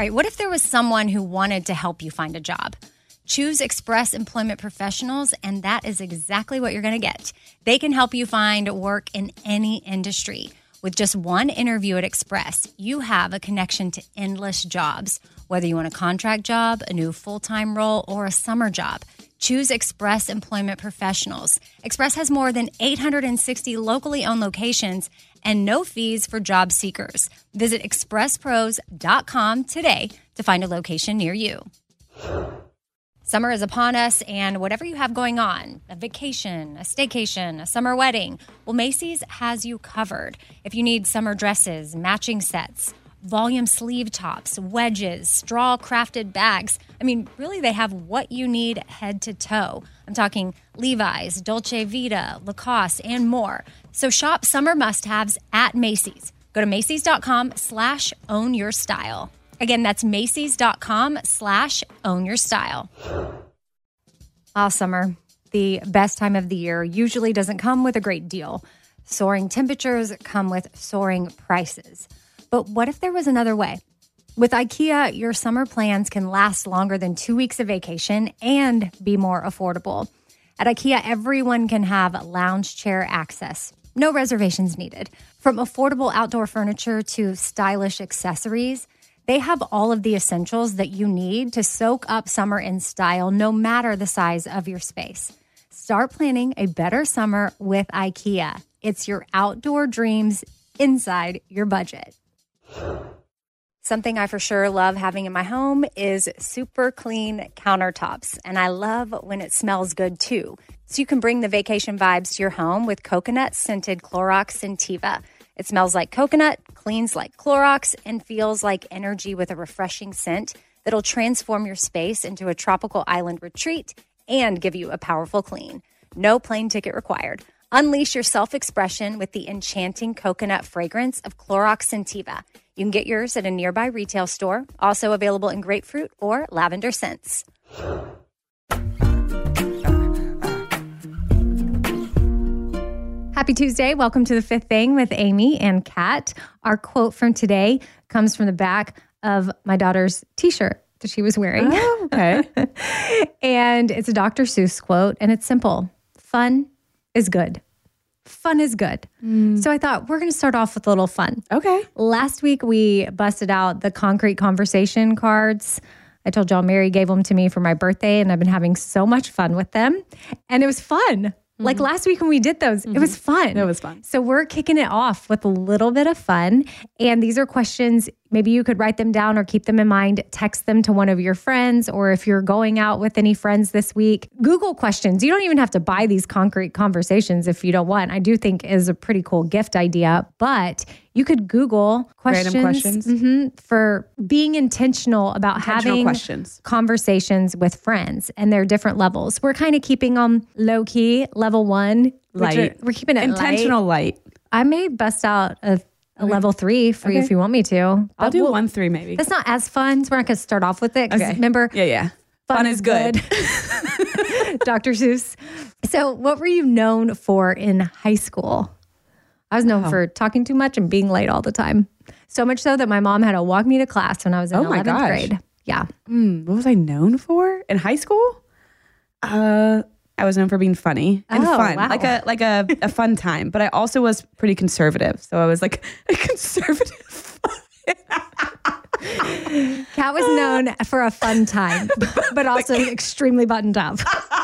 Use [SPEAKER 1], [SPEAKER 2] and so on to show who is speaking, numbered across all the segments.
[SPEAKER 1] All right, what if there was someone who wanted to help you find a job? Choose Express Employment Professionals, and that is exactly what you're going to get. They can help you find work in any industry. With just one interview at Express, you have a connection to endless jobs. Whether you want a contract job, a new full-time role, or a summer job, choose Express Employment Professionals. Express has more than 860 locally owned locations and no fees for job seekers. Visit expresspros.com today to find a location near you. Summer is upon us, and whatever you have going on, a vacation, a staycation, a summer wedding, well, Macy's has you covered. If you need summer dresses, matching sets, volume sleeve tops, wedges, straw crafted bags, really they have what you need head to toe. I'm talking Levi's, Dolce Vita, Lacoste, and more. So shop summer must-haves at Macy's. Go to Macy's.com/ownyourstyle. Again, that's Macy's.com/ownyourstyle. Summer, the best time of the year, usually doesn't come with a great deal. Soaring temperatures come with soaring prices. But what if there was another way? With IKEA, your summer plans can last longer than 2 weeks of vacation and be more affordable. At IKEA, everyone can have lounge chair access. No reservations needed. From affordable outdoor furniture to stylish accessories, they have all of the essentials that you need to soak up summer in style, no matter the size of your space. Start planning a better summer with IKEA. It's your outdoor dreams inside your budget. Something I for sure love having in my home is super clean countertops, and I love when it smells good too. So you can bring the vacation vibes to your home with coconut-scented Clorox Scentiva. It smells like coconut, cleans like Clorox, and feels like energy with a refreshing scent that'll transform your space into a tropical island retreat and give you a powerful clean. No plane ticket required. Unleash your self-expression with the enchanting coconut fragrance of Clorox Scentiva. You can get yours at a nearby retail store, also available in grapefruit or lavender scents. Happy Tuesday. Welcome to The Fifth Thing with Amy and Kat. Our quote from today comes from the back of my daughter's t-shirt that she was wearing.
[SPEAKER 2] Oh, okay.
[SPEAKER 1] And it's a Dr. Seuss quote, and it's simple. Fun is good. Fun is good. So I thought we're going to start off with a little fun.
[SPEAKER 2] Okay.
[SPEAKER 1] Last week, we busted out the concrete conversation cards. I told y'all Mary gave them to me for my birthday, and I've been having so much fun with them. And it was fun. Like last week when we did those, it was fun.
[SPEAKER 2] It was fun.
[SPEAKER 1] So we're kicking it off with a little bit of fun. And these are questions, maybe you could write them down or keep them in mind, text them to one of your friends, or if you're going out with any friends this week, Google questions. You don't even have to buy these concrete conversations if you don't want. I do think is a pretty cool gift idea, but you could Google questions,
[SPEAKER 2] random questions
[SPEAKER 1] for being intentional about having
[SPEAKER 2] questions.
[SPEAKER 1] Conversations with friends, and they're different levels. We're kind of keeping them low key, level 1.
[SPEAKER 2] Light.
[SPEAKER 1] We're keeping it
[SPEAKER 2] intentional light.
[SPEAKER 1] I may bust out a level 3 for you if you want me to.
[SPEAKER 2] I'll do 1-3 maybe.
[SPEAKER 1] That's not as fun, so we're not going to start off with it.
[SPEAKER 2] Okay.
[SPEAKER 1] Remember?
[SPEAKER 2] Yeah. Fun is good.
[SPEAKER 1] Dr. Seuss. So what were you known for in high school? I was known for talking too much and being late all the time. So much so that my mom had to walk me to class when I was in 11th grade. Yeah.
[SPEAKER 2] What was I known for in high school? I was known for being funny and fun,
[SPEAKER 1] wow.
[SPEAKER 2] like a fun time. But I also was pretty conservative, so I was like a conservative.
[SPEAKER 1] Kat was known for a fun time, but also extremely buttoned up.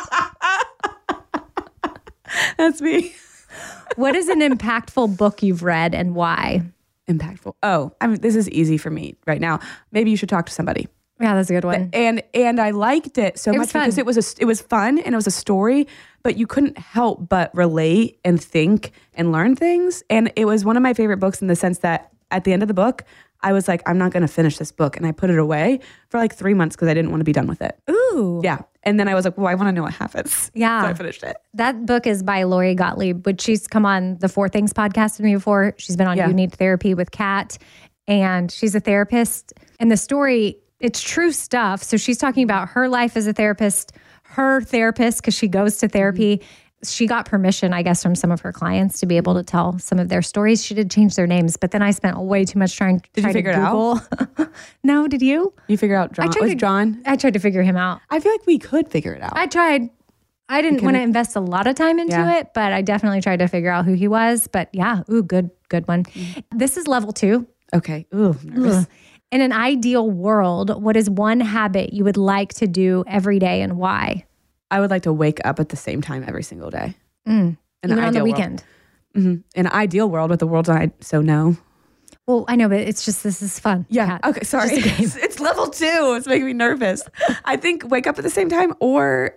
[SPEAKER 2] That's me.
[SPEAKER 1] What is an impactful book you've read and why?
[SPEAKER 2] Impactful. Oh, this is easy for me right now. Maybe you should talk to somebody.
[SPEAKER 1] Yeah, that's a good one.
[SPEAKER 2] And I liked it so much because it was fun and it was a story, but you couldn't help but relate and think and learn things. And it was one of my favorite books in the sense that at the end of the book, I was like, I'm not going to finish this book. And I put it away for like 3 months because I didn't want to be done with it.
[SPEAKER 1] Ooh.
[SPEAKER 2] Yeah. And then I was like, well, I want to know what happens.
[SPEAKER 1] Yeah.
[SPEAKER 2] So I finished it.
[SPEAKER 1] That book is by Lori Gottlieb, but she's come on the Four Things podcast with me before. She's been on You Need Therapy with Kat, and she's a therapist. And the story, it's true stuff. So she's talking about her life as a therapist, her therapist, because she goes to therapy, She got permission, I guess, from some of her clients to be able to tell some of their stories. She did change their names, but then I spent way too much trying to
[SPEAKER 2] figure it out?
[SPEAKER 1] No, did you?
[SPEAKER 2] You figure out John? John?
[SPEAKER 1] I tried to figure him out.
[SPEAKER 2] I feel like we could figure it out.
[SPEAKER 1] I tried. I didn't want to invest a lot of time into it, but I definitely tried to figure out who he was. But yeah, good one. This is level 2.
[SPEAKER 2] Okay. Ooh, nervous.
[SPEAKER 1] In an ideal world, what is one habit you would like to do every day and why?
[SPEAKER 2] I would like to wake up at the same time every single day.
[SPEAKER 1] Even on the weekend.
[SPEAKER 2] In an ideal world, but the world's not, so no.
[SPEAKER 1] Well, I know, but it's just, this is fun.
[SPEAKER 2] Yeah. Okay. Sorry. It's level 2. It's making me nervous. I think wake up at the same time or...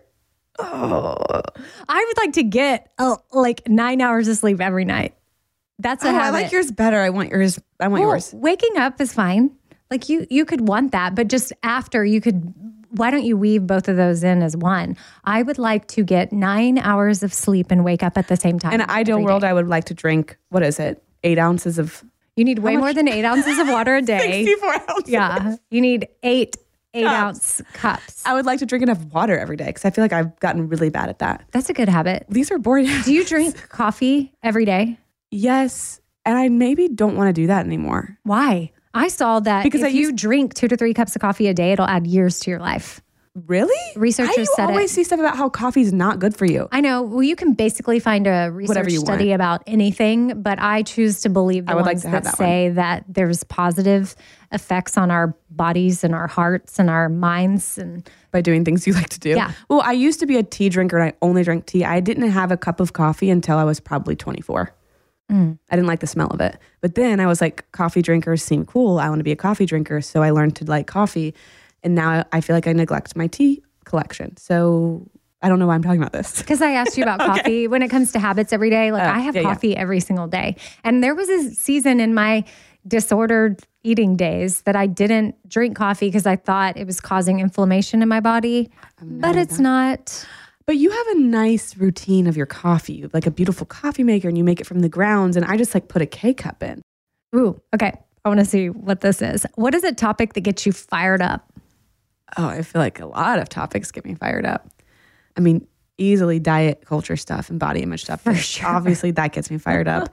[SPEAKER 1] I would like to get like 9 hours of sleep every night. That's a habit.
[SPEAKER 2] I like yours better. I want yours.
[SPEAKER 1] Waking up is fine. Like you could want that, but just after you could... Why don't you weave both of those in as one? I would like to get 9 hours of sleep and wake up at the same time.
[SPEAKER 2] In an ideal world, I would like to drink, 8 ounces of...
[SPEAKER 1] You need way more than 8 ounces of water a day.
[SPEAKER 2] 64 ounces.
[SPEAKER 1] Yeah. You need 8-ounce cups.
[SPEAKER 2] I would like to drink enough water every day because I feel like I've gotten really bad at that.
[SPEAKER 1] That's a good habit.
[SPEAKER 2] These are boring.
[SPEAKER 1] Do you drink coffee every day?
[SPEAKER 2] Yes. And I maybe don't want to do that anymore.
[SPEAKER 1] Why? I saw that because if you drink 2 to 3 cups of coffee a day, it'll add years to your life.
[SPEAKER 2] Really?
[SPEAKER 1] Researchers said it.
[SPEAKER 2] You always see stuff about how coffee is not good for you.
[SPEAKER 1] I know. Well, you can basically find a research study about anything, but I choose to believe the ones that say that there's positive effects on our bodies and our hearts and our minds. And
[SPEAKER 2] by doing things you like to do.
[SPEAKER 1] Yeah.
[SPEAKER 2] Well, I used to be a tea drinker and I only drank tea. I didn't have a cup of coffee until I was probably 24. I didn't like the smell of it. But then I was like, coffee drinkers seem cool. I want to be a coffee drinker. So I learned to like coffee. And now I feel like I neglect my tea collection. So I don't know why I'm talking about this.
[SPEAKER 1] Because I asked you about coffee. When it comes to habits every day, like I have coffee every single day. And there was a season in my disordered eating days that I didn't drink coffee because I thought it was causing inflammation in my body. But it's not.
[SPEAKER 2] But you have a nice routine of your coffee. You have like a beautiful coffee maker and you make it from the grounds. And I just like put a K-cup in.
[SPEAKER 1] Ooh, okay. I want to see what this is. What is a topic that gets you fired up?
[SPEAKER 2] Oh, I feel like a lot of topics get me fired up. I mean, easily diet culture stuff and body image stuff.
[SPEAKER 1] For sure.
[SPEAKER 2] Obviously, that gets me fired up.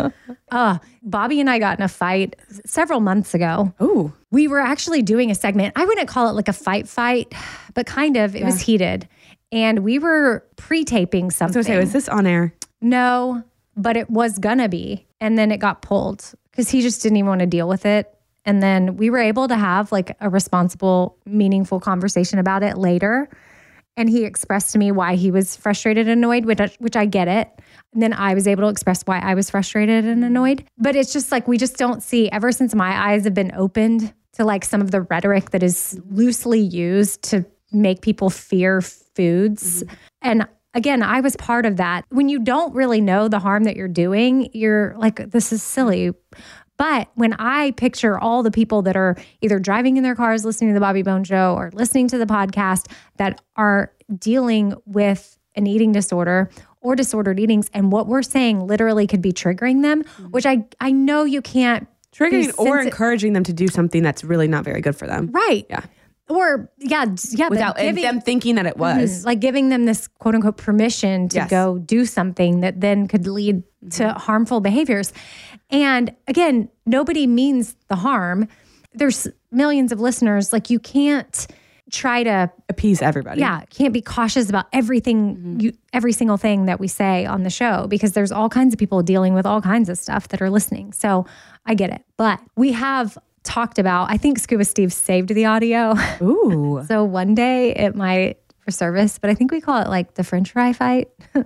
[SPEAKER 1] Bobby and I got in a fight several months ago.
[SPEAKER 2] Oh.
[SPEAKER 1] We were actually doing a segment. I wouldn't call it like a fight, but kind of. It was heated. And we were pre-taping something.
[SPEAKER 2] I was going to say, was this on air?
[SPEAKER 1] No, but it was going to be. And then it got pulled because he just didn't even want to deal with it. And then we were able to have like a responsible, meaningful conversation about it later. And he expressed to me why he was frustrated and annoyed, which I get it. And then I was able to express why I was frustrated and annoyed. But it's just like we just don't see, ever since my eyes have been opened to like some of the rhetoric that is loosely used to make people fear foods. And again, I was part of that. When you don't really know the harm that you're doing, you're like, this is silly. But when I picture all the people that are either driving in their cars, listening to the Bobby Bones Show or listening to the podcast that are dealing with an eating disorder or disordered eatings, and what we're saying literally could be triggering them, which I know you can't.
[SPEAKER 2] Triggering or encouraging them to do something that's really not very good for them.
[SPEAKER 1] Right.
[SPEAKER 2] Yeah.
[SPEAKER 1] Or,
[SPEAKER 2] without them thinking that it was.
[SPEAKER 1] Like giving them this quote unquote permission to go do something that then could lead to harmful behaviors. And again, nobody means the harm. There's millions of listeners. Like you can't try to
[SPEAKER 2] appease everybody.
[SPEAKER 1] Yeah. Can't be cautious about everything, every single thing that we say on the show, because there's all kinds of people dealing with all kinds of stuff that are listening. So I get it. But we have talked about, I think Scuba Steve saved the audio.
[SPEAKER 2] Ooh.
[SPEAKER 1] So one day it might for service, but I think we call it like the French fry fight.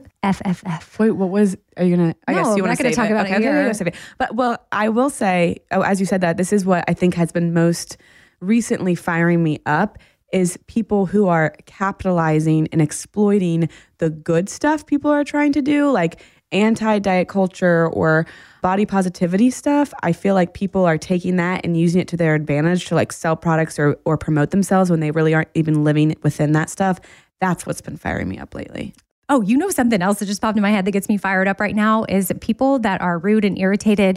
[SPEAKER 1] FFF.
[SPEAKER 2] Wait, what was, are you going to, I guess you want to
[SPEAKER 1] talk about it here.
[SPEAKER 2] But well, I will say, as you said that, this is what I think has been most recently firing me up is people who are capitalizing and exploiting the good stuff people are trying to do, like anti-diet culture or body positivity stuff. I feel like people are taking that and using it to their advantage to like sell products or promote themselves when they really aren't even living within that stuff. That's what's been firing me up lately.
[SPEAKER 1] Oh, you know something else that just popped in my head that gets me fired up right now is people that are rude and irritated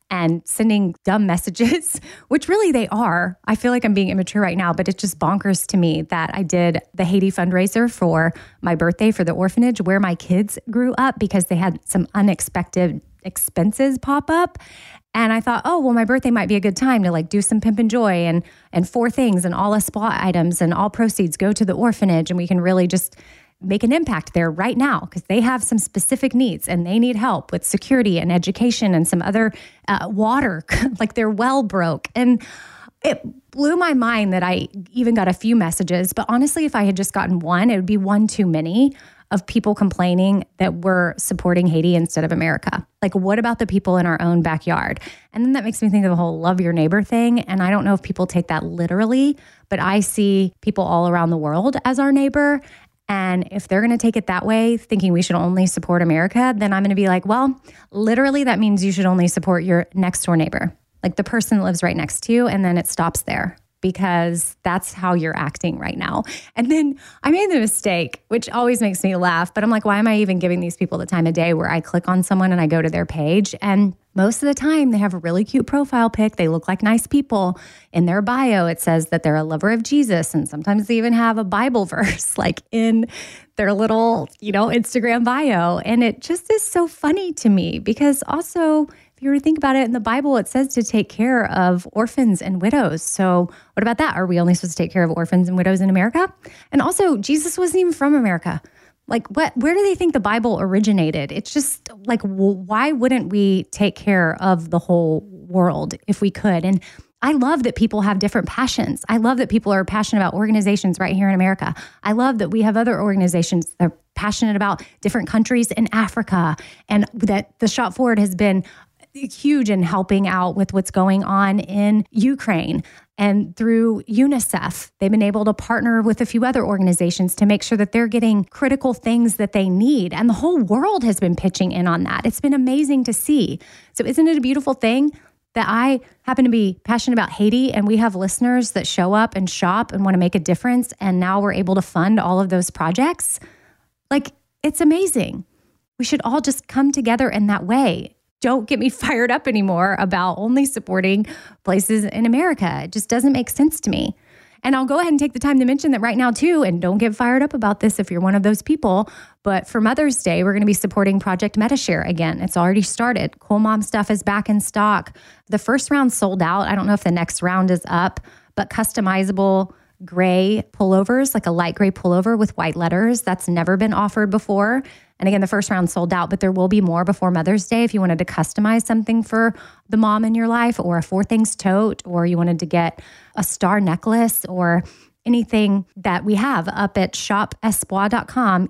[SPEAKER 1] and sending dumb messages, which really they are. I feel like I'm being immature right now, but it's just bonkers to me that I did the Haiti fundraiser for my birthday for the orphanage where my kids grew up because they had some unexpected expenses pop up. And I thought, oh, well, my birthday might be a good time to like do some Pimp and Joy and 4 things and all Espoir items and all proceeds go to the orphanage. And we can really just make an impact there right now because they have some specific needs and they need help with security and education and some other water, like their well broke. And it blew my mind that I even got a few messages. But honestly, if I had just gotten one, it would be one too many of people complaining that we're supporting Haiti instead of America. Like, what about the people in our own backyard? And then that makes me think of the whole love your neighbor thing. And I don't know if people take that literally, but I see people all around the world as our neighbor. And if they're going to take it that way, thinking we should only support America, then I'm going to be like, well, literally that means you should only support your next door neighbor, like the person that lives right next to you. And then it stops there because that's how you're acting right now. And then I made the mistake, which always makes me laugh, but I'm like, why am I even giving these people the time of day where I click on someone and I go to their page? And most of the time they have a really cute profile pic. They look like nice people. In their bio, it says that they're a lover of Jesus. And sometimes they even have a Bible verse like in their little, Instagram bio. And it just is so funny to me because also, if you were to think about it, in the Bible, it says to take care of orphans and widows. So what about that? Are we only supposed to take care of orphans and widows in America? And also, Jesus wasn't even from America. Like, where do they think the Bible originated? It's just like, why wouldn't we take care of the whole world if we could? And I love that people have different passions. I love that people are passionate about organizations right here in America. I love that we have other organizations that are passionate about different countries in Africa, and that the Shop Forward has been huge in helping out with what's going on in Ukraine. And through UNICEF, they've been able to partner with a few other organizations to make sure that they're getting critical things that they need. And the whole world has been pitching in on that. It's been amazing to see. So isn't it a beautiful thing that I happen to be passionate about Haiti and we have listeners that show up and shop and want to make a difference. And now we're able to fund all of those projects. Like, it's amazing. We should all just come together in that way. Don't get me fired up anymore about only supporting places in America. It just doesn't make sense to me. And I'll go ahead and take the time to mention that right now too, and don't get fired up about this if you're one of those people, but for Mother's Day, we're going to be supporting Project Metashare again. It's already started. Cool Mom stuff is back in stock. The first round sold out. I don't know if the next round is up, but customizable gray pullovers, like a light gray pullover with white letters. That's never been offered before. And again, the first round sold out, but there will be more before Mother's Day if you wanted to customize something for the mom in your life, or a 4 things tote, or you wanted to get a star necklace, or anything that we have up at shopespoir.com,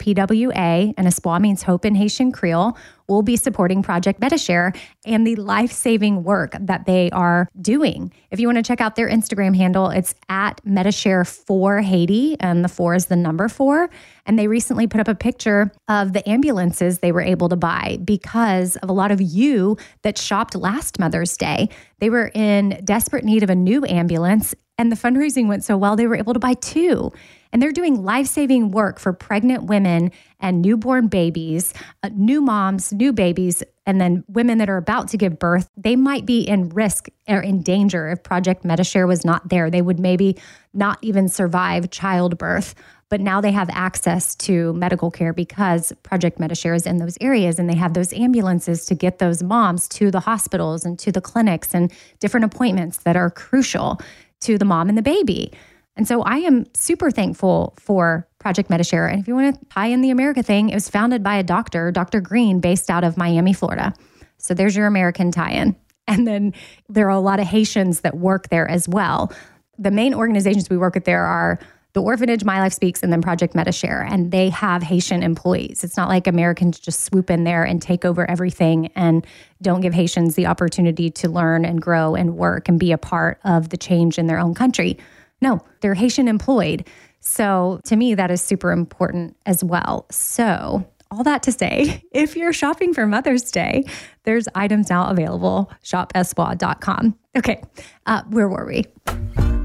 [SPEAKER 1] ESPWA, and Espoir means hope in Haitian Creole. We'll be supporting Project Metashare and the life-saving work that they are doing. If you want to check out their Instagram handle, it's at Metashare for Haiti, and the 4 is the number 4. And they recently put up a picture of the ambulances they were able to buy because of a lot of you that shopped last Mother's Day. They were in desperate need of a new ambulance, and the fundraising went so well, they were able to buy 2. And they're doing life-saving work for pregnant women and newborn babies, new moms, new babies, and then women that are about to give birth. They might be in risk or in danger if Project Metashare was not there. They would maybe not even survive childbirth. But now they have access to medical care because Project Metashare is in those areas, and they have those ambulances to get those moms to the hospitals and to the clinics and different appointments that are crucial to the mom and the baby. And so I am super thankful for Project Metashare. And if you want to tie in the America thing, it was founded by a doctor, Dr. Green, based out of Miami, Florida. So there's your American tie-in. And then there are a lot of Haitians that work there as well. The main organizations we work with there are the Orphanage, My Life Speaks, and then Project Metashare. And they have Haitian employees. It's not like Americans just swoop in there and take over everything and don't give Haitians the opportunity to learn and grow and work and be a part of the change in their own country. No, they're Haitian employed. So to me, that is super important as well. So all that to say, if you're shopping for Mother's Day, there's items now available, shopespoir.com. Okay, where were we?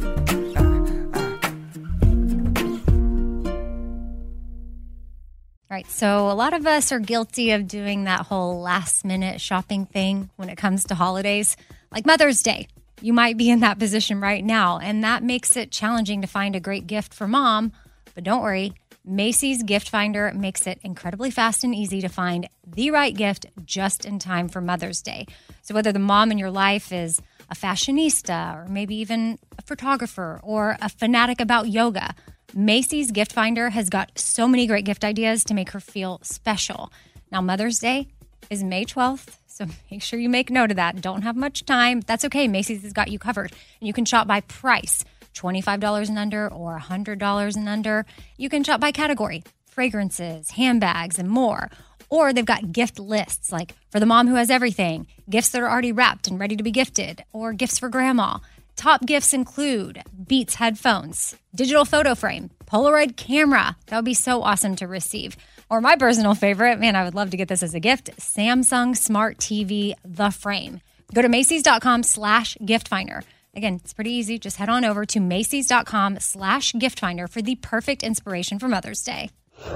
[SPEAKER 1] All right, so a lot of us are guilty of doing that whole last-minute shopping thing when it comes to holidays, like Mother's Day. You might be in that position right now, and that makes it challenging to find a great gift for mom. But don't worry, Macy's Gift Finder makes it incredibly fast and easy to find the right gift just in time for Mother's Day. So whether the mom in your life is a fashionista or maybe even a photographer or a fanatic about yoga, Macy's Gift Finder has got so many great gift ideas to make her feel special. Now, Mother's Day is May 12th, so make sure you make note of that. Don't have much time. That's okay. Macy's has got you covered. And you can shop by price, $25 and under or $100 and under. You can shop by category, fragrances, handbags, and more. Or they've got gift lists, like for the mom who has everything, gifts that are already wrapped and ready to be gifted, or gifts for grandma. Top gifts include Beats headphones, digital photo frame, Polaroid camera. That would be so awesome to receive. Or my personal favorite, man, I would love to get this as a gift, Samsung Smart TV, The Frame. Go to Macys.com/giftfinder. Again, it's pretty easy. Just head on over to Macys.com/giftfinder for the perfect inspiration for Mother's Day.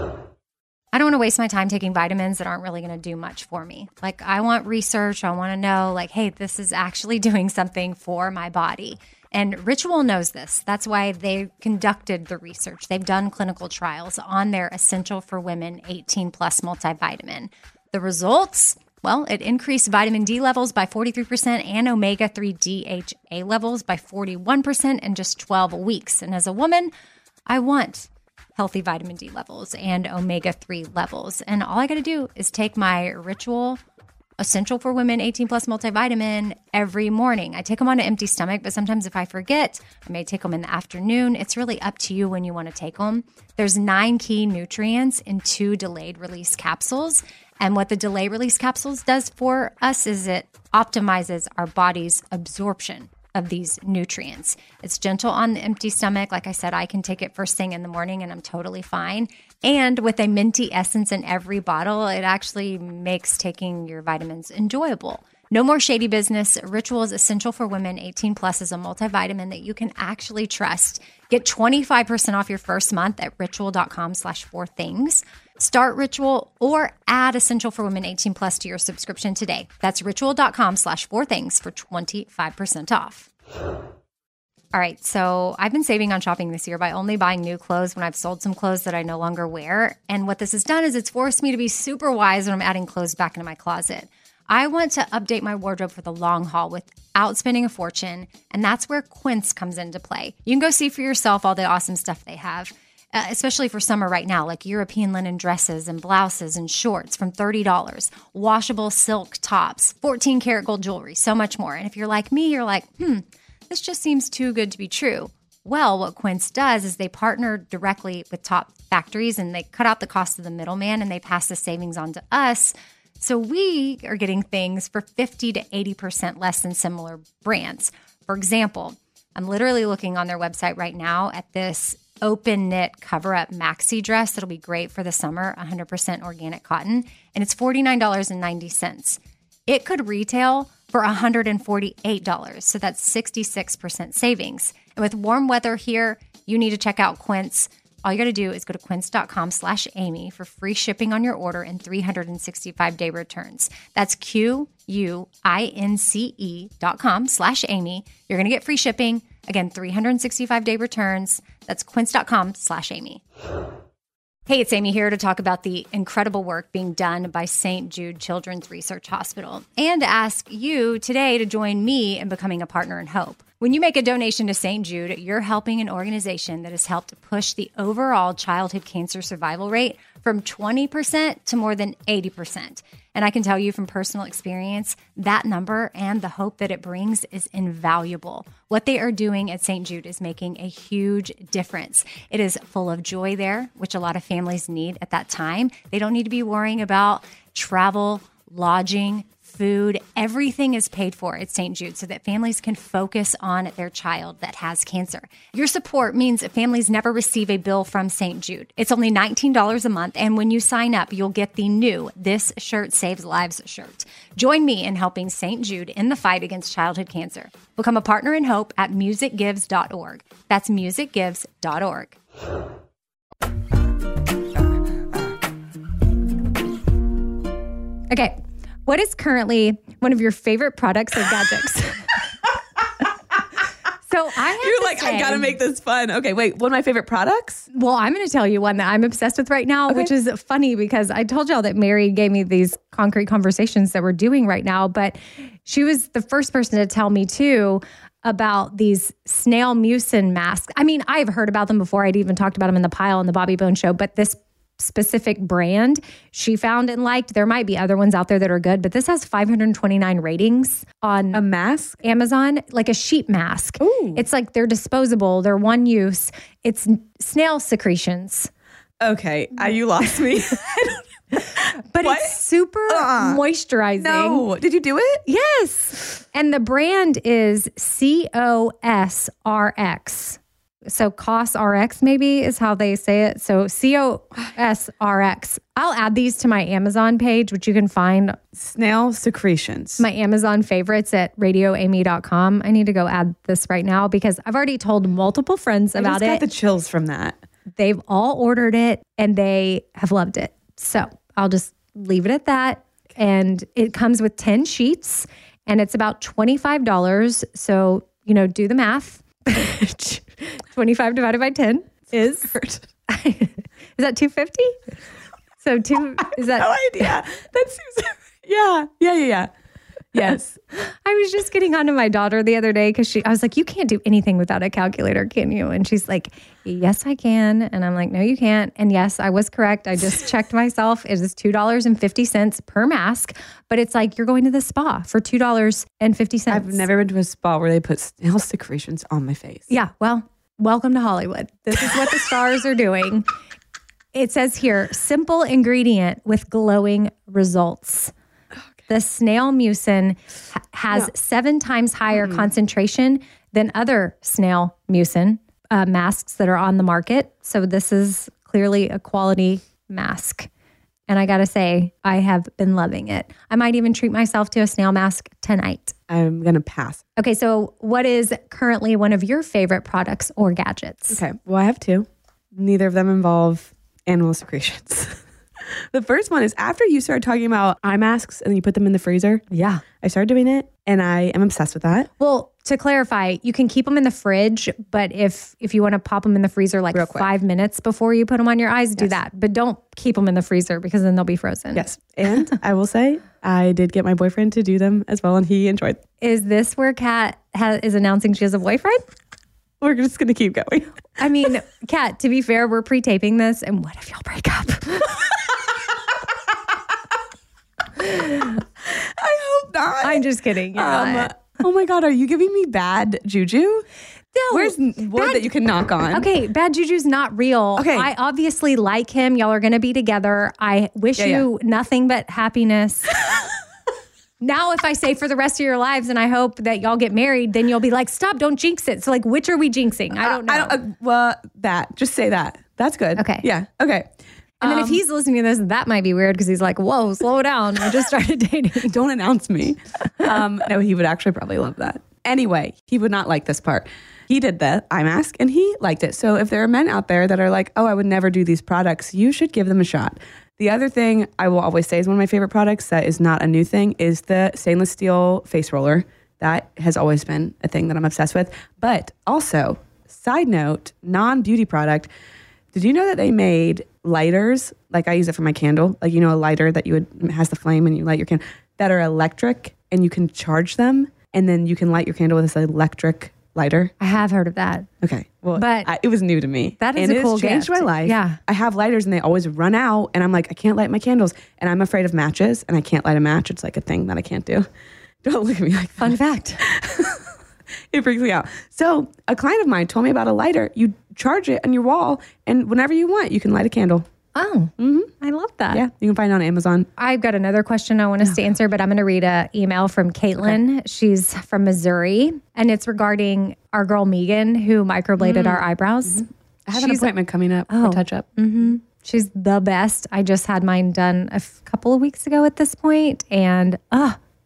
[SPEAKER 1] I don't want to waste my time taking vitamins that aren't really going to do much for me. Like, I want research. I want to know, like, hey, this is actually doing something for my body. And Ritual knows this. That's why they conducted the research. They've done clinical trials on their Essential for Women 18 Plus multivitamin. The results? Well, it increased vitamin D levels by 43% and omega-3 DHA levels by 41% in just 12 weeks. And as a woman, I want healthy vitamin D levels and omega-3 levels. And all I got to do is take my Ritual Essential for Women 18 Plus multivitamin every morning. I take them on an empty stomach, but sometimes if I forget, I may take them in the afternoon. It's really up to you when you want to take them. There's 9 key nutrients in 2 delayed release capsules. And what the delayed release capsules does for us is it optimizes our body's absorption of these nutrients. It's gentle on the empty stomach. Like I said, I can take it first thing in the morning and I'm totally fine. And with a minty essence in every bottle, it actually makes taking your vitamins enjoyable. No more shady business. Ritual is Essential for Women 18 Plus is a multivitamin that you can actually trust. Get 25% off your first month at ritual.com/4things. Start Ritual or add Essential for Women 18 Plus to your subscription today. That's ritual.com/4things for 25% off. All right, so I've been saving on shopping this year by only buying new clothes when I've sold some clothes that I no longer wear. And what this has done is it's forced me to be super wise when I'm adding clothes back into my closet. I want to update my wardrobe for the long haul without spending a fortune, and that's where Quince comes into play. You can go see for yourself all the awesome stuff they have, especially for summer right now, like European linen dresses and blouses and shorts from $30, washable silk tops, 14-karat gold jewelry, so much more. And if you're like me, you're like, this just seems too good to be true. Well, what Quince does is they partner directly with top factories and they cut out the cost of the middleman and they pass the savings on to us. So we are getting things for 50 to 80% less than similar brands. For example, I'm literally looking on their website right now at this open knit cover-up maxi dress that'll be great for the summer, 100% organic cotton, and it's $49.90. It could retail for $148, so that's 66% savings. And with warm weather here, you need to check out Quince. All you got to do is go to quince.com/Amy for free shipping on your order and 365-day returns. That's QUINCE.com/Amy. You're going to get free shipping. Again, 365-day returns. That's quince.com/Amy. Hey, it's Amy here to talk about the incredible work being done by St. Jude Children's Research Hospital and to ask you today to join me in becoming a partner in hope. When you make a donation to St. Jude, you're helping an organization that has helped push the overall childhood cancer survival rate from 20% to more than 80%. And I can tell you from personal experience, that number and the hope that it brings is invaluable. What they are doing at St. Jude is making a huge difference. It is full of joy there, which a lot of families need at that time. They don't need to be worrying about travel, lodging, food. Everything is paid for at St. Jude so that families can focus on their child that has cancer. Your support means families never receive a bill from St. Jude. It's only $19 a month, and when you sign up, you'll get the new This Shirt Saves Lives shirt. Join me in helping St. Jude in the fight against childhood cancer. Become a partner in hope at musicgives.org. That's musicgives.org. Okay. What is currently one of your favorite products or gadgets? So
[SPEAKER 2] You're like, I gotta make this fun. Okay, wait, one of my favorite products?
[SPEAKER 1] Well, I'm going to tell you one that I'm obsessed with right now, which is funny because I told y'all that Mary gave me these concrete conversations that we're doing right now, but she was the first person to tell me too about these snail mucin masks. I mean, I've heard about them before. I'd even talked about them in the pile on the Bobby Bone Show, but this specific brand she found and liked. There might be other ones out there that are good, but this has 529 ratings on
[SPEAKER 2] a mask,
[SPEAKER 1] Amazon, like a sheet mask. Ooh. It's like they're disposable. They're one use. It's snail secretions.
[SPEAKER 2] Okay. You lost me.
[SPEAKER 1] But what? It's super moisturizing.
[SPEAKER 2] No. Did you do it?
[SPEAKER 1] Yes. And the brand is COSRX. So COSRX maybe is how they say it. So COSRX. I'll add these to my Amazon page, which you can find.
[SPEAKER 2] Snail secretions.
[SPEAKER 1] My Amazon favorites at radioamy.com. I need to go add this right now because I've already told multiple friends about it.
[SPEAKER 2] I just got the chills from that.
[SPEAKER 1] They've all ordered it and they have loved it. So I'll just leave it at that. And it comes with 10 sheets and it's about $25. So, do the math. 25 divided by 10 is that 250? So is that
[SPEAKER 2] no idea. That seems yeah. Yes.
[SPEAKER 1] I was just getting on to my daughter the other day because I was like, you can't do anything without a calculator, can you? And she's like, yes, I can. And I'm like, no, you can't. And yes, I was correct. I just checked myself. It is $2.50 per mask, but it's like you're going to the spa for $2.50.
[SPEAKER 2] I've never been to a spa where they put snail secretions on my face.
[SPEAKER 1] Yeah. Well, welcome to Hollywood. This is what the stars are doing. It says here, simple ingredient with glowing results. The snail mucin has 7 times higher concentration than other snail mucin masks that are on the market. So this is clearly a quality mask. And I got to say, I have been loving it. I might even treat myself to a snail mask tonight.
[SPEAKER 2] I'm going to pass.
[SPEAKER 1] Okay, so what is currently one of your favorite products or gadgets?
[SPEAKER 2] Okay, well, I have 2. Neither of them involve animal secretions. The first one is after you started talking about eye masks and you put them in the freezer.
[SPEAKER 1] Yeah.
[SPEAKER 2] I started doing it and I am obsessed with that.
[SPEAKER 1] Well, to clarify, you can keep them in the fridge, but if you want to pop them in the freezer like 5 minutes before you put them on your eyes, do that. But don't keep them in the freezer because then they'll be frozen.
[SPEAKER 2] Yes. And I will say, I did get my boyfriend to do them as well and he enjoyed.
[SPEAKER 1] Is this where Kat is announcing she has a boyfriend?
[SPEAKER 2] We're just going to keep going.
[SPEAKER 1] I mean, Kat, to be fair, we're pre-taping this and what if y'all break up?
[SPEAKER 2] I hope not.
[SPEAKER 1] I'm just kidding.
[SPEAKER 2] Oh my God, are you giving me bad juju?
[SPEAKER 1] No.
[SPEAKER 2] Where's wood that you can knock on?
[SPEAKER 1] Okay, bad juju's not real.
[SPEAKER 2] Okay.
[SPEAKER 1] I obviously like him. Y'all are going to be together. I wish you nothing but happiness. Now, if I say for the rest of your lives and I hope that y'all get married, then you'll be like, stop, don't jinx it. So like, which are we jinxing? I don't know.
[SPEAKER 2] Just say that. That's good.
[SPEAKER 1] Okay.
[SPEAKER 2] Yeah. Okay.
[SPEAKER 1] And then if he's listening to this, that might be weird because he's like, whoa, slow down. I just started dating.
[SPEAKER 2] Don't announce me. No, he would actually probably love that. Anyway, he would not like this part. He did the eye mask and he liked it. So if there are men out there that are like, oh, I would never do these products, you should give them a shot. The other thing I will always say is one of my favorite products that is not a new thing is the stainless steel face roller. That has always been a thing that I'm obsessed with. But also, side note, non-beauty product, did you know that they made lighters? Like I use it for my candle. Like, a lighter that has the flame and you light your candle that are electric and you can charge them and then you can light your candle with this electric lighter.
[SPEAKER 1] I have heard of that.
[SPEAKER 2] Okay. Well, but it was new to me.
[SPEAKER 1] That is a cool gift.
[SPEAKER 2] It has changed my life.
[SPEAKER 1] Yeah.
[SPEAKER 2] I have lighters and they always run out and I'm like, I can't light my candles and I'm afraid of matches and I can't light a match. It's like a thing that I can't do. Don't look at me like that.
[SPEAKER 1] Fun fact.
[SPEAKER 2] It freaks me out. So a client of mine told me about a lighter. You charge it on your wall and whenever you want, you can light a candle.
[SPEAKER 1] Oh, I love that.
[SPEAKER 2] Yeah, you can find it on Amazon.
[SPEAKER 1] I've got another question I want us to answer, but I'm going to read an email from Caitlin. Okay. She's from Missouri, and it's regarding our girl Megan, who microbladed our eyebrows.
[SPEAKER 2] Mm-hmm. I have an appointment coming up for touch-up.
[SPEAKER 1] Mm-hmm. She's the best. I just had mine done a couple of weeks ago at this point, and I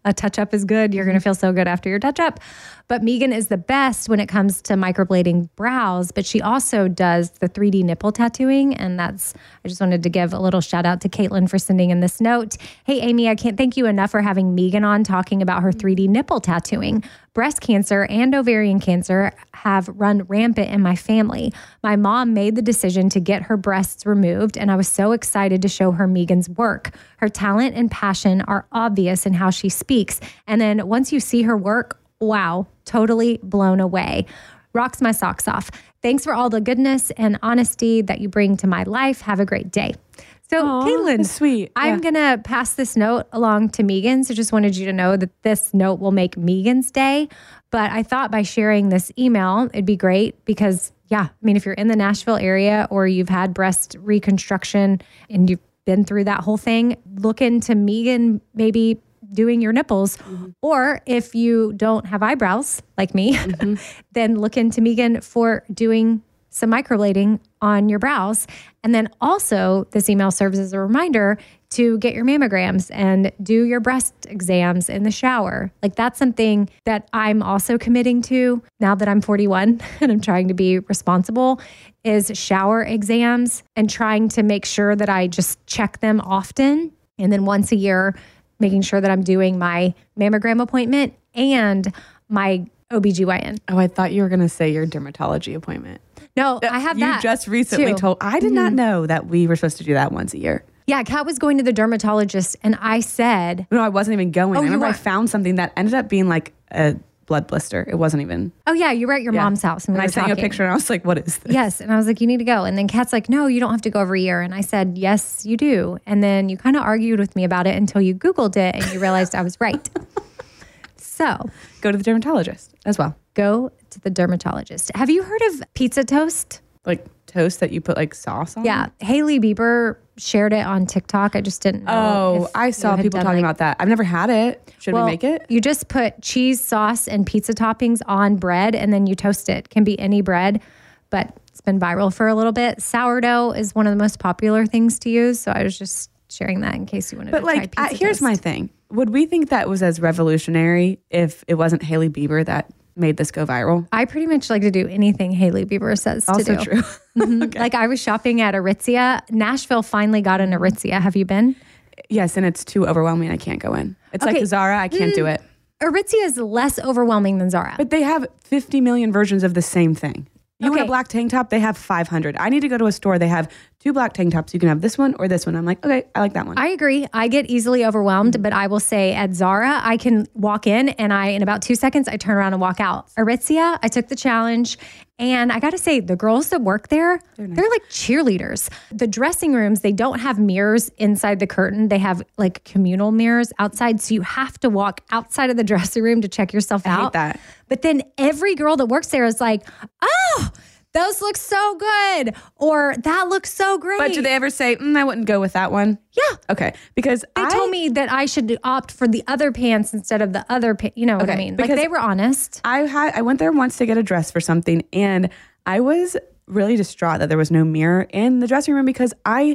[SPEAKER 1] a touch-up is good. You're going to feel so good after your touch-up. But Megan is the best when it comes to microblading brows, but she also does the 3D nipple tattooing. And I just wanted to give a little shout out to Caitlin for sending in this note. Hey, Amy, I can't thank you enough for having Megan on talking about her 3D nipple tattooing. Breast cancer and ovarian cancer have run rampant in my family. My mom made the decision to get her breasts removed, and I was so excited to show her Megan's work. Her talent and passion are obvious in how she speaks. And then once you see her work, wow, totally blown away. Rocks my socks off. Thanks for all the goodness and honesty that you bring to my life. Have a great day. So, Caitlin,
[SPEAKER 2] sweet.
[SPEAKER 1] I'm going to pass this note along to Megan. So just wanted you to know that this note will make Megan's day. But I thought by sharing this email, it'd be great because, if you're in the Nashville area or you've had breast reconstruction and you've been through that whole thing, look into Megan maybe doing your nipples. Mm-hmm. Or if you don't have eyebrows like me, then look into Megan for doing some microblading on your brows. And then also this email serves as a reminder to get your mammograms and do your breast exams in the shower. Like that's something that I'm also committing to now that I'm 41 and I'm trying to be responsible is shower exams and trying to make sure that I just check them often. And then once a year, making sure that I'm doing my mammogram appointment and my OBGYN.
[SPEAKER 2] Oh, I thought you were going to say your dermatology appointment.
[SPEAKER 1] No, I have that.
[SPEAKER 2] You just recently told. I did not know that we were supposed to do that once a year.
[SPEAKER 1] Yeah, Kat was going to the dermatologist and I said...
[SPEAKER 2] No, I wasn't even going. I remember I found something that ended up being like a blood blister. It wasn't even...
[SPEAKER 1] Oh yeah, you were at your mom's house.
[SPEAKER 2] And I sent you a picture and I was like, what is this?
[SPEAKER 1] Yes. And I was like, you need to go. And then Kat's like, no, you don't have to go every year. And I said, yes, you do. And then you kind of argued with me about it until you Googled it and you realized I was right. So...
[SPEAKER 2] Go to the dermatologist as well.
[SPEAKER 1] Go to the dermatologist. Have you heard of pizza toast?
[SPEAKER 2] Like toast that you put like sauce on?
[SPEAKER 1] Yeah. Hailey Bieber shared it on TikTok. I just didn't know.
[SPEAKER 2] Oh, I saw people talking about that. I've never had it. Should we make it?
[SPEAKER 1] You just put cheese, sauce, and pizza toppings on bread, and then you toast it. It can be any bread, but it's been viral for a little bit. Sourdough is one of the most popular things to use, so I was just sharing that in case you wanted to try pizza toast.
[SPEAKER 2] Here's my thing. Would we think that was as revolutionary if it wasn't Hailey Bieber that made this go viral?
[SPEAKER 1] I pretty much like to do anything Hailey Bieber says to do.
[SPEAKER 2] Also true.
[SPEAKER 1] Mm-hmm. Okay. Like I was shopping at Aritzia. Nashville finally got an Aritzia. Have you been?
[SPEAKER 2] Yes, and it's too overwhelming. I can't go in. It's like Zara. I can't do it.
[SPEAKER 1] Aritzia is less overwhelming than Zara.
[SPEAKER 2] But they have 50 million versions of the same thing. You want a black tank top? They have 500. I need to go to a store. They have 2 black tank tops. You can have this one or this one. I'm like, okay, I like that one.
[SPEAKER 1] I agree. I get easily overwhelmed, but I will say at Zara, I can walk in and in about 2 seconds, I turn around and walk out. Aritzia, I took the challenge. And I got to say, the girls that work there, they're like cheerleaders. The dressing rooms, they don't have mirrors inside the curtain. They have like communal mirrors outside. So you have to walk outside of the dressing room to check yourself out.
[SPEAKER 2] I hate that.
[SPEAKER 1] But then every girl that works there is like, oh, those look so good. Or that looks so great.
[SPEAKER 2] But do they ever say, I wouldn't go with that one?
[SPEAKER 1] Yeah.
[SPEAKER 2] Okay. Because
[SPEAKER 1] they told me that I should opt for the other pants instead of the other pants. You know what I mean? Like they were honest.
[SPEAKER 2] I went there once to get a dress for something and I was really distraught that there was no mirror in the dressing room because if I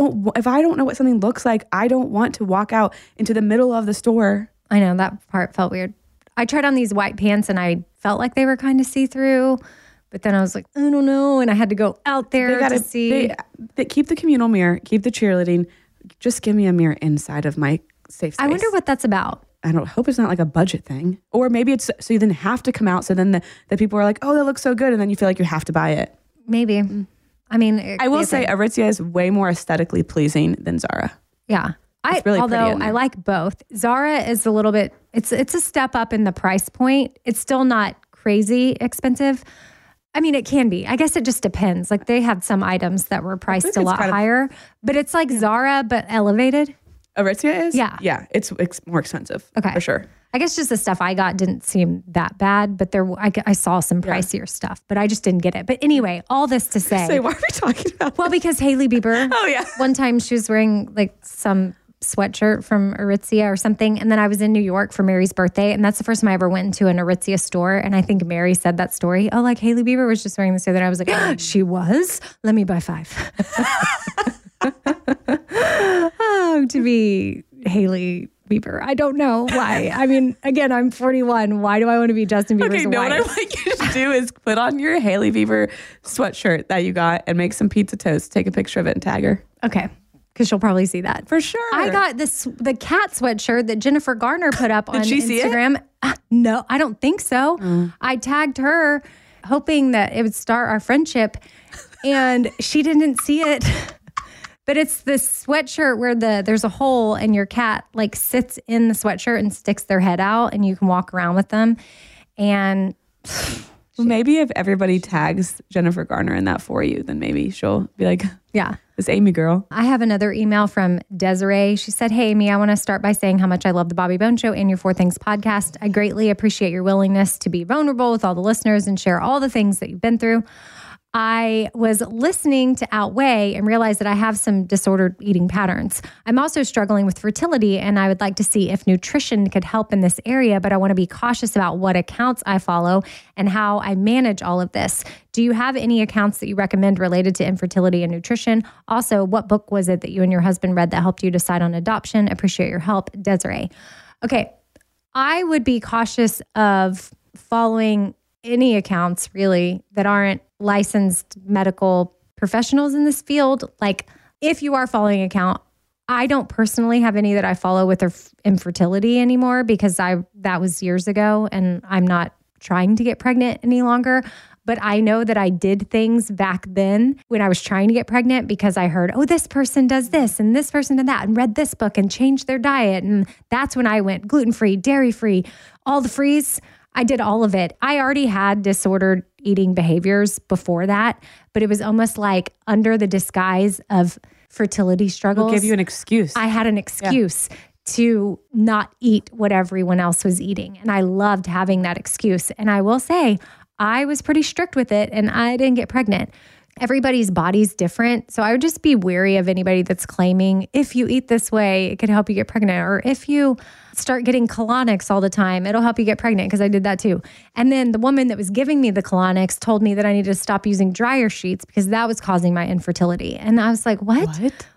[SPEAKER 2] don't know what something looks like, I don't want to walk out into the middle of the store.
[SPEAKER 1] I know that part felt weird. I tried on these white pants and I felt like they were kind of see-through. But then I was like, I don't know. And I had to go out there to see.
[SPEAKER 2] They keep the communal mirror, keep the cheerleading. Just give me a mirror inside of my safe space.
[SPEAKER 1] I wonder what that's about.
[SPEAKER 2] I don't hope it's not like a budget thing. Or maybe it's so you then have to come out. So then the people are like, oh, that looks so good. And then you feel like you have to buy it.
[SPEAKER 1] Maybe. I mean,
[SPEAKER 2] I will say Aritzia is way more aesthetically pleasing than Zara.
[SPEAKER 1] Yeah. Although I like both. Zara is a little bit, it's a step up in the price point. It's still not crazy expensive. I mean, it can be. I guess it just depends. Like they had some items that were priced a lot higher, but it's like Zara, but elevated.
[SPEAKER 2] Aritzia is?
[SPEAKER 1] Yeah.
[SPEAKER 2] Yeah. It's more expensive.
[SPEAKER 1] Okay.
[SPEAKER 2] For sure.
[SPEAKER 1] I guess just the stuff I got didn't seem that bad, but I saw some pricier stuff, but I just didn't get it. But anyway, all this to say.
[SPEAKER 2] Why are we talking about
[SPEAKER 1] Well, because Hailey Bieber.
[SPEAKER 2] Oh, yeah.
[SPEAKER 1] One time she was wearing like some sweatshirt from Aritzia or something. And then I was in New York for Mary's birthday. And that's the first time I ever went into an Aritzia store. And I think Mary said that story. Oh, like Hailey Bieber was just wearing this the other day. I was like, she was? Let me buy 5. Oh, to be Hailey Bieber. I don't know why. I mean, again, I'm 41. Why do I want to be Justin Bieber's wife?
[SPEAKER 2] Okay, what I want you to do is put on your Hailey Bieber sweatshirt that you got and make some pizza toast. Take a picture of it and tag her.
[SPEAKER 1] Okay. Because she'll probably see that.
[SPEAKER 2] For sure.
[SPEAKER 1] I got the cat sweatshirt that Jennifer Garner put up on Instagram.
[SPEAKER 2] See it?
[SPEAKER 1] No, I don't think so. I tagged her hoping that it would start our friendship, and she didn't see it. But it's this sweatshirt where there's a hole and your cat like sits in the sweatshirt and sticks their head out and you can walk around with them. And
[SPEAKER 2] maybe if everybody tags Jennifer Garner in that for you, then maybe she'll be like,
[SPEAKER 1] yeah,
[SPEAKER 2] this Amy girl.
[SPEAKER 1] I have another email from Desiree. She said, hey, Amy, I want to start by saying how much I love the Bobby Bones Show and your Four Things podcast. I greatly appreciate your willingness to be vulnerable with all the listeners and share all the things that you've been through. I was listening to Outweigh and realized that I have some disordered eating patterns. I'm also struggling with fertility, and I would like to see if nutrition could help in this area, but I want to be cautious about what accounts I follow and how I manage all of this. Do you have any accounts that you recommend related to infertility and nutrition? Also, what book was it that you and your husband read that helped you decide on adoption? Appreciate your help, Desiree. Okay, I would be cautious of following any accounts really that aren't licensed medical professionals in this field. Like if you are following an account, I don't personally have any that I follow with infertility anymore because that was years ago and I'm not trying to get pregnant any longer. But I know that I did things back then when I was trying to get pregnant because I heard, oh, this person does this and this person did that and read this book and changed their diet. And that's when I went gluten-free, dairy-free, all the frees. I did all of it. I already had disordered eating behaviors before that, but it was almost like under the disguise of fertility struggles.
[SPEAKER 2] It'll give you an excuse.
[SPEAKER 1] I had an excuse to not eat what everyone else was eating. And I loved having that excuse. And I will say, I was pretty strict with it and I didn't get pregnant. Everybody's body's different. So I would just be wary of anybody that's claiming if you eat this way, it could help you get pregnant. Or if you start getting colonics all the time, it'll help you get pregnant, because I did that too. And then the woman that was giving me the colonics told me that I needed to stop using dryer sheets because that was causing my infertility. And I was like, what?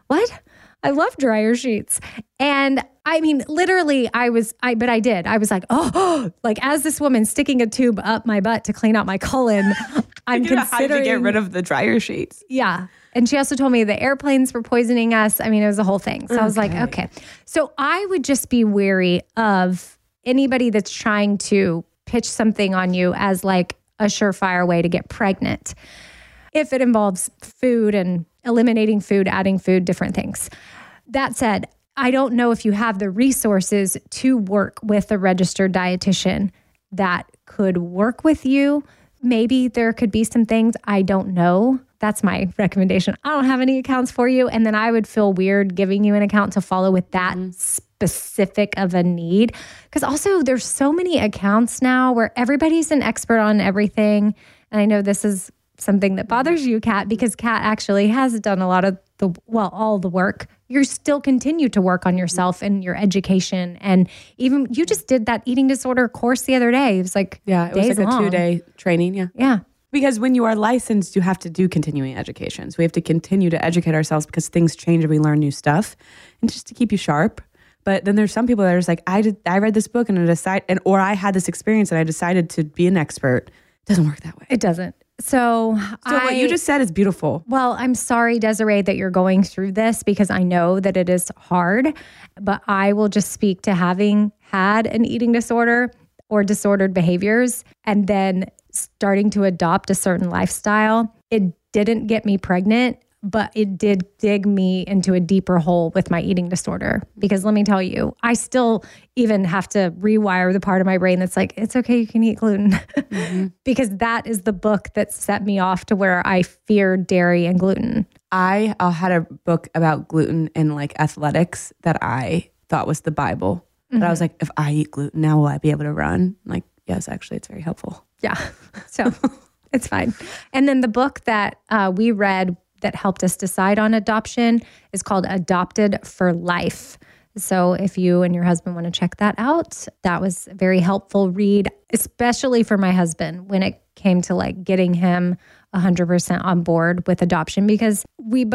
[SPEAKER 1] I love dryer sheets. And I mean, literally but I did. I was like, oh, like as this woman sticking a tube up my butt to clean out my colon, I'm considering
[SPEAKER 2] how to get rid of the dryer sheets.
[SPEAKER 1] Yeah. And she also told me the airplanes were poisoning us. I mean, it was a whole thing. So I was like, okay. So I would just be wary of anybody that's trying to pitch something on you as like a surefire way to get pregnant. If it involves food and eliminating food, adding food, different things. That said, I don't know if you have the resources to work with a registered dietitian that could work with you. Maybe there could be some things I don't know. That's my recommendation. I don't have any accounts for you. And then I would feel weird giving you an account to follow with that specific of a need. Because also there's so many accounts now where everybody's an expert on everything. And I know this is something that bothers you, Kat, because Kat actually has done a lot of all the work. You still continue to work on yourself and your education. And even you just did that eating disorder course the other day. It was like,
[SPEAKER 2] it was like a 2-day training. Yeah.
[SPEAKER 1] Yeah.
[SPEAKER 2] Because when you are licensed, you have to do continuing education. So we have to continue to educate ourselves because things change and we learn new stuff, and just to keep you sharp. But then there's some people that are just like, I read this book and or I had this experience and I decided to be an expert. It doesn't work that way.
[SPEAKER 1] It doesn't. So
[SPEAKER 2] what you just said is beautiful.
[SPEAKER 1] Well, I'm sorry, Desiree, that you're going through this because I know that it is hard, but I will just speak to having had an eating disorder or disordered behaviors and then starting to adopt a certain lifestyle. It didn't get me pregnant, but it did dig me into a deeper hole with my eating disorder. Because let me tell you, I still even have to rewire the part of my brain that's like, it's okay, you can eat gluten. Because that is the book that set me off to where I feared dairy and gluten.
[SPEAKER 2] I had a book about gluten in like athletics that I thought was the Bible. But I was like, if I eat gluten now, will I be able to run? Like, yes, actually, it's very helpful.
[SPEAKER 1] Yeah. So it's fine. And then the book that we read that helped us decide on adoption is called Adopted for Life. So if you and your husband want to check that out, that was a very helpful read, especially for my husband when it came to like getting him 100% on board with adoption, because we both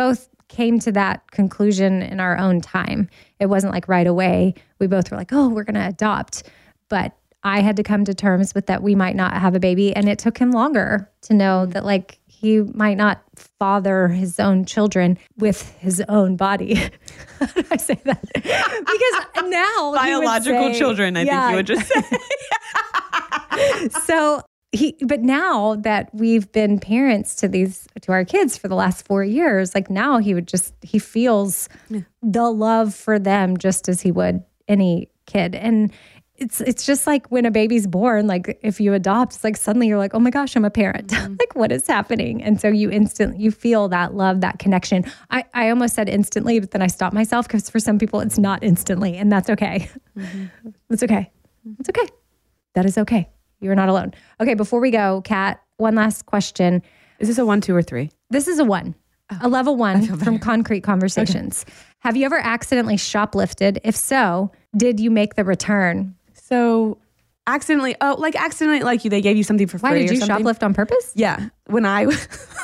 [SPEAKER 1] came to that conclusion in our own time. It wasn't like right away. We both were like, oh, we're going to adopt. But I had to come to terms with that we might not have a baby. And it took him longer to know that like he might not father his own children with his own body. How do I say that? Because now
[SPEAKER 2] biological children, I think you would just say.
[SPEAKER 1] But now that we've been parents to our kids for the last 4 years, like now he feels the love for them just as he would any kid. And it's just like when a baby's born, like if you adopt, it's like suddenly you're like, oh my gosh, I'm a parent. Like what is happening? And so you feel that love, that connection. I almost said instantly, but then I stopped myself because for some people it's not instantly, and that's okay. It's okay. It's okay. That is okay. You're not alone. Okay, before we go, Kat, one last question.
[SPEAKER 2] Is this a 1, 2, or 3?
[SPEAKER 1] This is a 1. A level 1 from Concrete Conversations. Okay. Have you ever accidentally shoplifted? If so, did you make the return?
[SPEAKER 2] So accidentally, they gave you something for free.
[SPEAKER 1] Why did you shoplift on purpose?
[SPEAKER 2] Yeah. When I was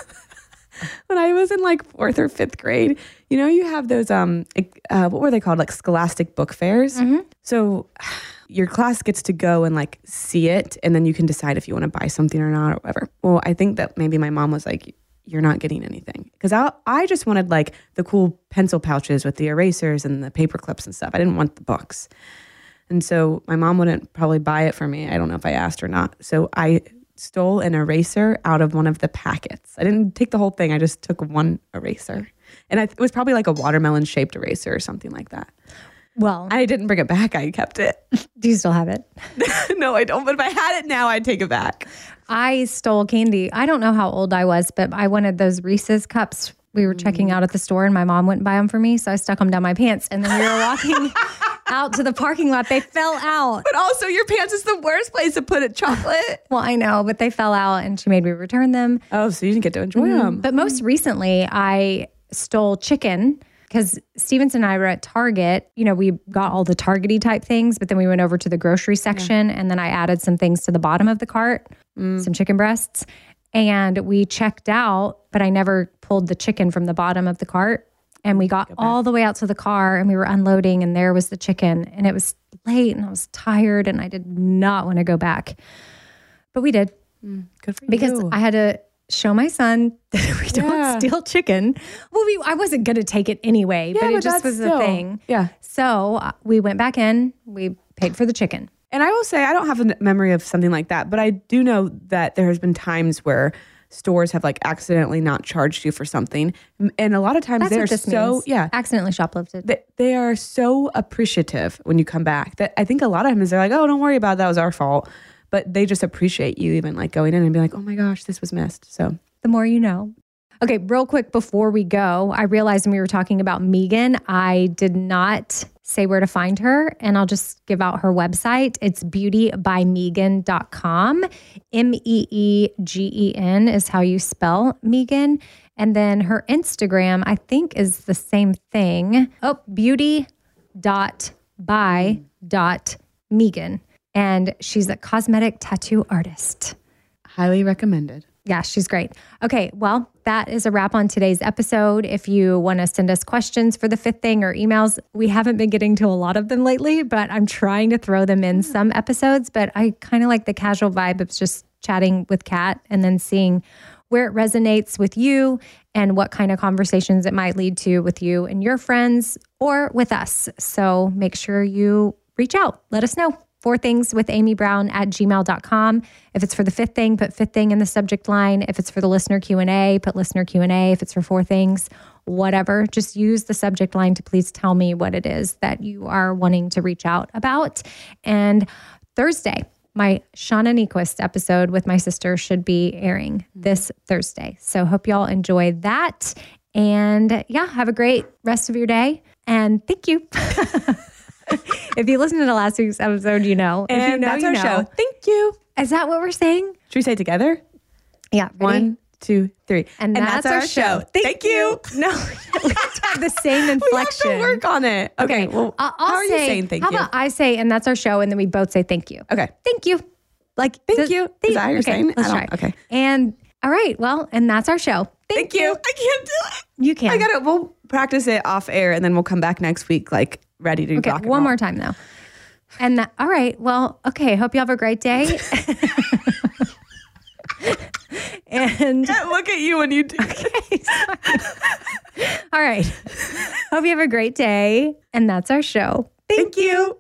[SPEAKER 2] in like 4th or 5th grade, you have those, what were they called? Like scholastic book fairs. Mm-hmm. So your class gets to go and like see it, and then you can decide if you want to buy something or not or whatever. Well, I think that maybe my mom was like, you're not getting anything. Because I just wanted like the cool pencil pouches with the erasers and the paper clips and stuff. I didn't want the books. And so my mom wouldn't probably buy it for me. I don't know if I asked or not. So I stole an eraser out of one of the packets. I didn't take the whole thing. I just took one eraser. And it was probably like a watermelon shaped eraser or something like that.
[SPEAKER 1] Well,
[SPEAKER 2] I didn't bring it back. I kept it.
[SPEAKER 1] Do you still have it?
[SPEAKER 2] No, I don't. But if I had it now, I'd take it back.
[SPEAKER 1] I stole candy. I don't know how old I was, but I wanted those Reese's cups. We were checking out at the store and my mom wouldn't buy them for me. So I stuck them down my pants. And then we were walking out to the parking lot. They fell out.
[SPEAKER 2] But also your pants is the worst place to put a chocolate.
[SPEAKER 1] Well, I know, but they fell out and she made me return them.
[SPEAKER 2] Oh, so you didn't get to enjoy them.
[SPEAKER 1] But most recently, I stole chicken because Stevenson and I were at Target. We got all the Target-y type things, but then we went over to the grocery section and then I added some things to the bottom of the cart, some chicken breasts. And we checked out, but I never pulled the chicken from the bottom of the cart. And we got all the way out to the car and we were unloading and there was the chicken. And it was late and I was tired and I did not want to go back. But we did.
[SPEAKER 2] Good for you.
[SPEAKER 1] Because I had to show my son that we don't steal chicken. Well, I wasn't going to take it anyway, but it just was a thing.
[SPEAKER 2] Yeah.
[SPEAKER 1] So we went back in, we paid for the chicken.
[SPEAKER 2] And I will say, I don't have a memory of something like that, but I do know that there has been times where stores have like accidentally not charged you for something. And a lot of times they're
[SPEAKER 1] accidentally shoplifted.
[SPEAKER 2] They are so appreciative when you come back that I think a lot of times they're like, oh, don't worry about it. That was our fault. But they just appreciate you even like going in and be like, oh my gosh, this was missed. So
[SPEAKER 1] the more you know. Okay, real quick before we go, I realized when we were talking about Megan, I did not say where to find her, and I'll just give out her website. It's beautybymegan.com. Meegen is how you spell Megan. And then her Instagram, I think, is the same thing. Oh, beauty.by.megan. And she's a cosmetic tattoo artist.
[SPEAKER 2] Highly recommended.
[SPEAKER 1] Yeah, she's great. Okay, well, that is a wrap on today's episode. If you want to send us questions for the fifth thing or emails, we haven't been getting to a lot of them lately, but I'm trying to throw them in some episodes. But I kind of like the casual vibe of just chatting with Kat and then seeing where it resonates with you and what kind of conversations it might lead to with you and your friends or with us. So make sure you reach out. Let us know. 4thingswithamybrown@gmail.com. If it's for the fifth thing, put fifth thing in the subject line. If it's for the listener Q&A, put listener Q&A. If it's for four things, whatever, just use the subject line to please tell me what it is that you are wanting to reach out about. And Thursday, my Shauna Niequist episode with my sister should be airing this Thursday. So hope y'all enjoy that. And yeah, have a great rest of your day. And thank you. If you listened to last week's episode, you know.
[SPEAKER 2] And
[SPEAKER 1] if you know,
[SPEAKER 2] that's
[SPEAKER 1] you
[SPEAKER 2] our
[SPEAKER 1] know.
[SPEAKER 2] show. Thank you.
[SPEAKER 1] Is that what we're saying?
[SPEAKER 2] Should we say it together?
[SPEAKER 1] Yeah. Ready?
[SPEAKER 2] 1, 2, 3.
[SPEAKER 1] And that's our show.
[SPEAKER 2] Thank you.
[SPEAKER 1] No, we have to have the same inflection.
[SPEAKER 2] We have to work on it. Okay. Well, how are you saying thank you?
[SPEAKER 1] How about I say, and that's our show, and then we both say thank you.
[SPEAKER 2] Okay.
[SPEAKER 1] Thank you.
[SPEAKER 2] Like, thank you. Is that how you're saying?
[SPEAKER 1] Let's try.
[SPEAKER 2] Okay.
[SPEAKER 1] And all right. Well, and that's our show.
[SPEAKER 2] Thank you. I can't do it.
[SPEAKER 1] You can.
[SPEAKER 2] I got it. Well. practice it off air, and then we'll come back next week, like ready to rock and roll.
[SPEAKER 1] One more time though. And all right, well, okay. Hope you have a great day. And
[SPEAKER 2] I can't look at you when you do.
[SPEAKER 1] Okay, all right. Hope you have a great day. And that's our show.
[SPEAKER 2] Thank you.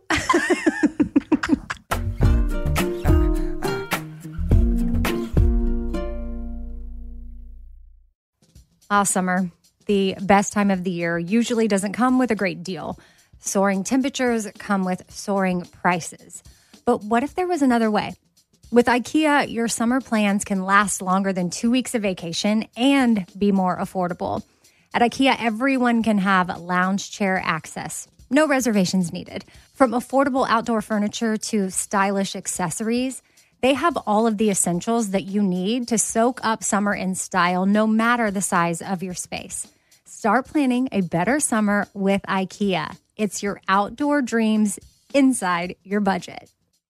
[SPEAKER 1] Summer, the best time of the year, usually doesn't come with a great deal. Soaring temperatures come with soaring prices. But what if there was another way? With IKEA, your summer plans can last longer than 2 weeks of vacation and be more affordable. At IKEA, everyone can have lounge chair access. No reservations needed. From affordable outdoor furniture to stylish accessories, they have all of the essentials that you need to soak up summer in style, no matter the size of your space. Start planning a better summer with IKEA. It's your outdoor dreams inside your budget.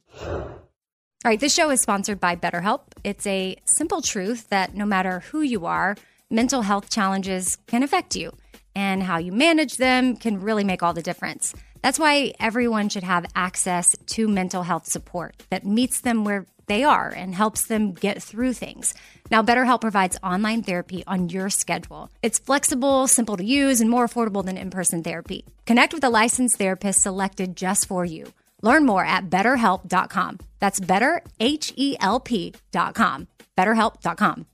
[SPEAKER 1] All right, this show is sponsored by BetterHelp. It's a simple truth that no matter who you are, mental health challenges can affect you, and how you manage them can really make all the difference. That's why everyone should have access to mental health support that meets them where they are and helps them get through things. Now, BetterHelp provides online therapy on your schedule. It's flexible, simple to use, and more affordable than in-person therapy. Connect with a licensed therapist selected just for you. Learn more at BetterHelp.com. That's BetterHelp.com. BetterHelp.com.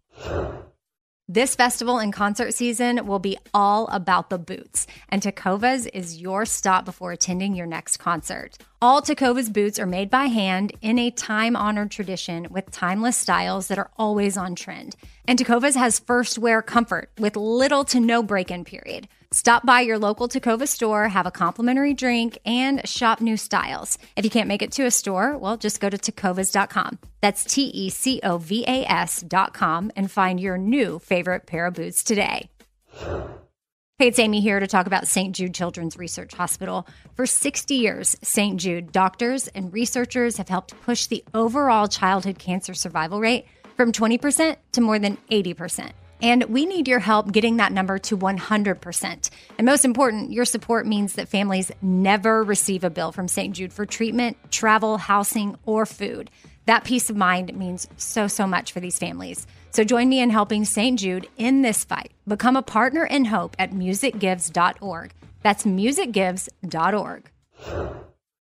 [SPEAKER 1] This festival and concert season will be all about the boots, and Tecovas is your stop before attending your next concert. All Tecovas boots are made by hand in a time-honored tradition with timeless styles that are always on trend. And Tecovas has first wear comfort with little to no break-in period. Stop by your local Tecovas store, have a complimentary drink, and shop new styles. If you can't make it to a store, well, just go to tecovas.com. That's TECOVAS.com and find your new favorite pair of boots today. Hey, it's Amy here to talk about St. Jude Children's Research Hospital. For 60 years, St. Jude doctors and researchers have helped push the overall childhood cancer survival rate from 20% to more than 80%. And we need your help getting that number to 100%. And most important, your support means that families never receive a bill from St. Jude for treatment, travel, housing, or food. That peace of mind means so much for these families. So join me in helping St. Jude in this fight. Become a partner in hope at musicgives.org. That's musicgives.org.